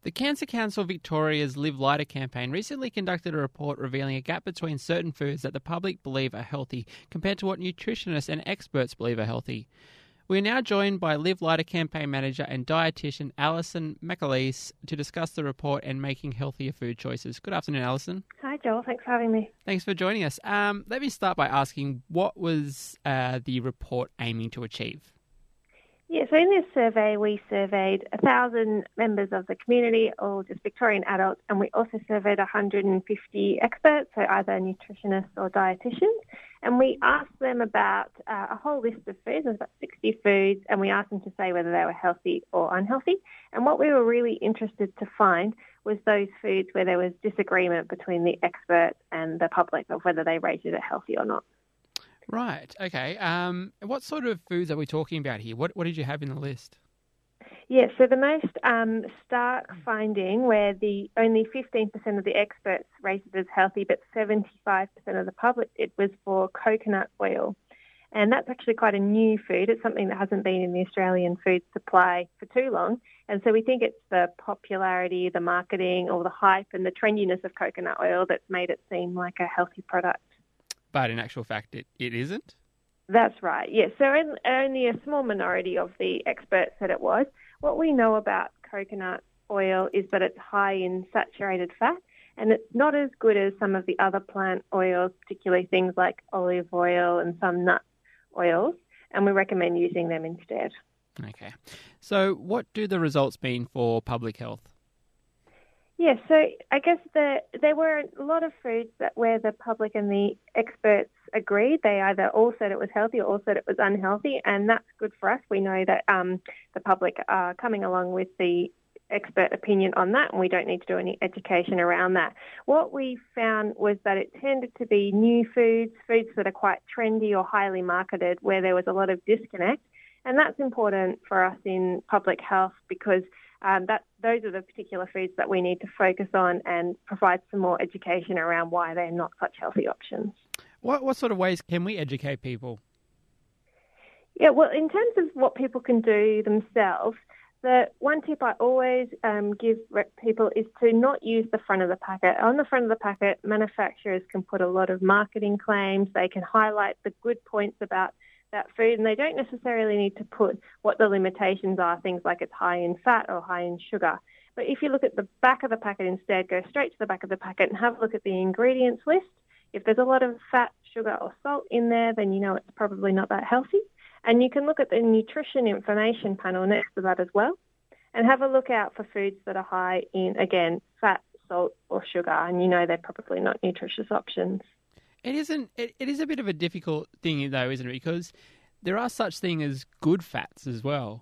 The Cancer Council Victoria's Live Lighter campaign recently conducted a report revealing a gap between certain foods that the public believe are healthy compared to what nutritionists and experts believe are healthy. We are now joined by Live Lighter campaign manager and dietitian Alison McAleese to discuss the report and making healthier food choices. Good afternoon, Alison. Hi, Joel. Thanks for having me. Thanks for joining us. Let me start by asking, what was the report aiming to achieve? Yeah, so in this survey, we surveyed 1,000 members of the community, all just Victorian adults, and we also surveyed 150 experts, so either nutritionists or dietitians, and we asked them about a whole list of foods. There's about 60 foods, and we asked them to say whether they were healthy or unhealthy. And what we were really interested to find was those foods where there was disagreement between the experts and the public of whether they rated it healthy or not. Right, okay. What sort of foods are we talking about here? What did you have in the list? Yeah, so the most stark finding where only 15% of the experts rated as healthy, but 75% of the public, it was for coconut oil. And that's actually quite a new food. It's something that hasn't been in the Australian food supply for too long. And so we think it's the popularity, the marketing, or the hype and the trendiness of coconut oil that's made it seem like a healthy product. But in actual fact, it isn't? That's right, yes. So only a small minority of the experts said it was. What we know about coconut oil is that it's high in saturated fat, and it's not as good as some of the other plant oils, particularly things like olive oil and some nut oils, and we recommend using them instead. Okay. So what do the results mean for public health? Yes, so I guess there were a lot of foods where the public and the experts agreed. They either all said it was healthy or all said it was unhealthy, and that's good for us. We know that the public are coming along with the expert opinion on that, and we don't need to do any education around that. What we found was that it tended to be new foods that are quite trendy or highly marketed, where there was a lot of disconnect, and that's important for us in public health because those are the particular foods that we need to focus on and provide some more education around why they're not such healthy options. What sort of ways can we educate people? Yeah, well, in terms of what people can do themselves, the one tip I always give people is to not use the front of the packet. On the front of the packet, manufacturers can put a lot of marketing claims. They can highlight the good points about that food, and they don't necessarily need to put what the limitations are, things like it's high in fat or high in sugar. But if you look at the back of the packet instead, go straight to the back of the packet and have a look at the ingredients list. If there's a lot of fat, sugar or salt in there, then you know it's probably not that healthy. And you can look at the nutrition information panel next to that as well and have a look out for foods that are high in, again, fat, salt or sugar, and you know they're probably not nutritious options. It is a bit of a difficult thing, though, isn't it? Because there are such things as good fats as well.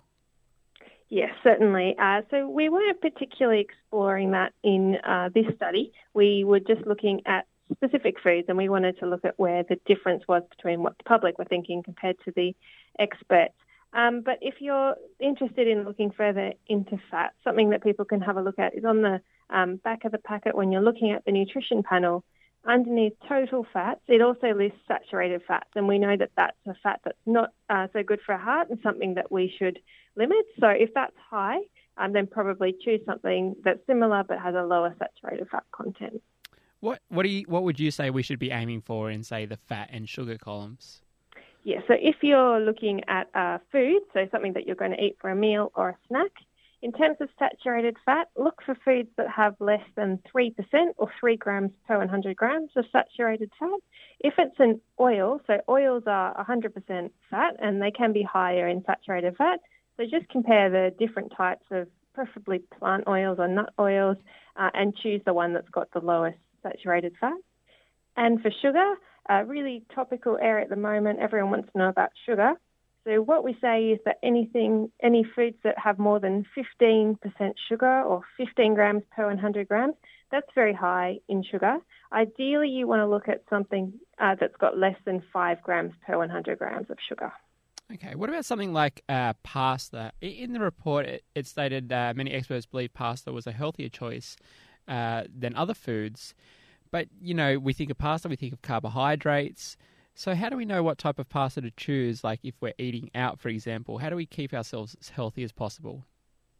Yes, certainly. So we weren't particularly exploring that in this study. We were just looking at specific foods, and we wanted to look at where the difference was between what the public were thinking compared to the experts. But if you're interested in looking further into fat, something that people can have a look at is on the back of the packet when you're looking at the nutrition panel. Underneath total fats, it also lists saturated fats, and we know that that's a fat that's not so good for our heart and something that we should limit. So if that's high, then probably choose something that's similar but has a lower saturated fat content. What would you say we should be aiming for in, say, the fat and sugar columns? Yeah, so if you're looking at food, so something that you're going to eat for a meal or a snack, in terms of saturated fat, look for foods that have less than 3% or 3 grams per 100 grams of saturated fat. If it's an oil, so oils are 100% fat and they can be higher in saturated fat, so just compare the different types of preferably plant oils or nut oils and choose the one that's got the lowest saturated fat. And for sugar, a really topical area at the moment, everyone wants to know about sugar. So what we say is that any foods that have more than 15% sugar or 15 grams per 100 grams, that's very high in sugar. Ideally, you want to look at something that's got less than 5 grams per 100 grams of sugar. Okay, what about something like pasta? In the report, it stated many experts believe pasta was a healthier choice than other foods. But, you know, we think of pasta, we think of carbohydrates. So how do we know what type of pasta to choose, like if we're eating out, for example? How do we keep ourselves as healthy as possible?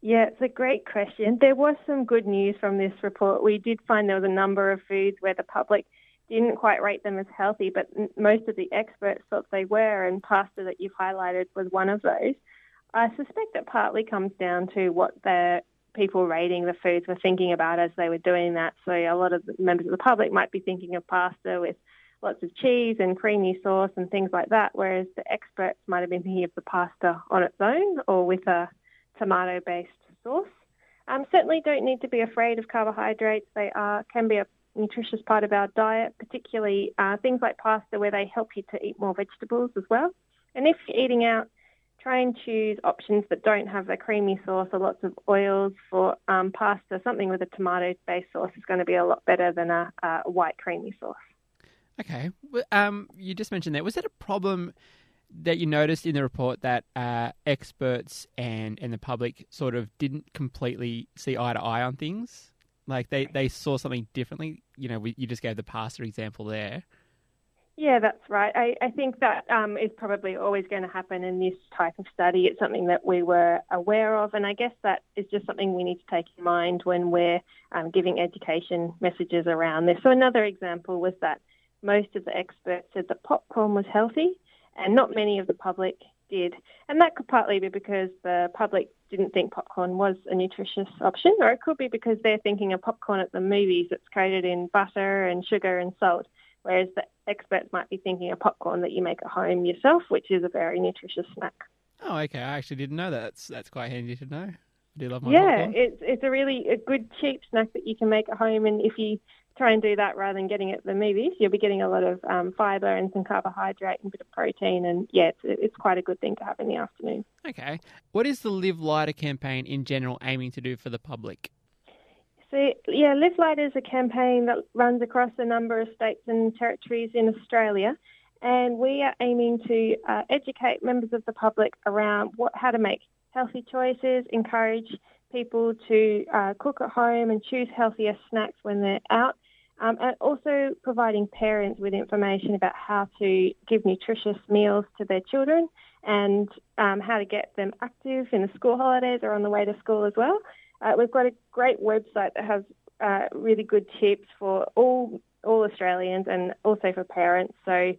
Yeah, it's a great question. There was some good news from this report. We did find there was a number of foods where the public didn't quite rate them as healthy, but most of the experts thought they were, and pasta that you've highlighted was one of those. I suspect it partly comes down to what the people rating the foods were thinking about as they were doing that. So a lot of the members of the public might be thinking of pasta with lots of cheese and creamy sauce and things like that, whereas the experts might have been thinking of the pasta on its own or with a tomato-based sauce. Certainly don't need to be afraid of carbohydrates. They can be a nutritious part of our diet, particularly things like pasta where they help you to eat more vegetables as well. And if you're eating out, try and choose options that don't have a creamy sauce or lots of oils for pasta. Something with a tomato-based sauce is going to be a lot better than a white creamy sauce. Okay. You just mentioned that. Was it a problem that you noticed in the report that experts and the public sort of didn't completely see eye to eye on things? Like they saw something differently? You know, you just gave the pasta example there. Yeah, that's right. I think that is probably always going to happen in this type of study. It's something that we were aware of, and I guess that is just something we need to take in mind when we're giving education messages around this. So another example was that most of the experts said that popcorn was healthy, and not many of the public did. And that could partly be because the public didn't think popcorn was a nutritious option, or it could be because they're thinking of popcorn at the movies that's coated in butter and sugar and salt, whereas the experts might be thinking of popcorn that you make at home yourself, which is a very nutritious snack. Oh, okay. I actually didn't know that. That's quite handy to know. I do love my popcorn. popcorn. It's a good cheap snack that you can make at home, and if you try and do that rather than getting it at the movies, you'll be getting a lot of fibre and some carbohydrate and a bit of protein, and it's quite a good thing to have in the afternoon. Okay. What is the Live Lighter campaign in general aiming to do for the public? So, Live Lighter is a campaign that runs across a number of states and territories in Australia, and we are aiming to educate members of the public around how to make healthy choices, encourage people to cook at home and choose healthier snacks when they're out, and also providing parents with information about how to give nutritious meals to their children and how to get them active in the school holidays or on the way to school as well. We've got a great website that has really good tips for all Australians and also for parents. So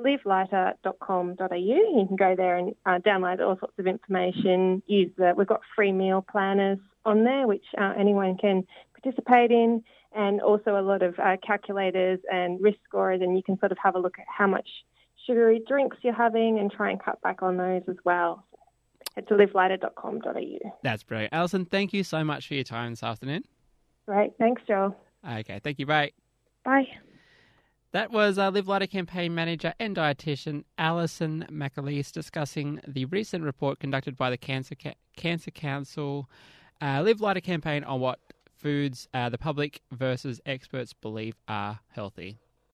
livelighter.com.au. You can go there and download all sorts of information. We've got free meal planners on there, which anyone can participate in, and also a lot of calculators and risk scorers, and you can sort of have a look at how much sugary drinks you're having and try and cut back on those as well. Head to livelighter.com.au. That's brilliant. Alison, thank you so much for your time this afternoon. Great. Thanks, Joel. Okay. Thank you. Bye. Bye. That was Live Lighter campaign manager and dietitian Alison McAleese discussing the recent report conducted by the Cancer Council Live Lighter campaign on what foods the public versus experts believe are healthy.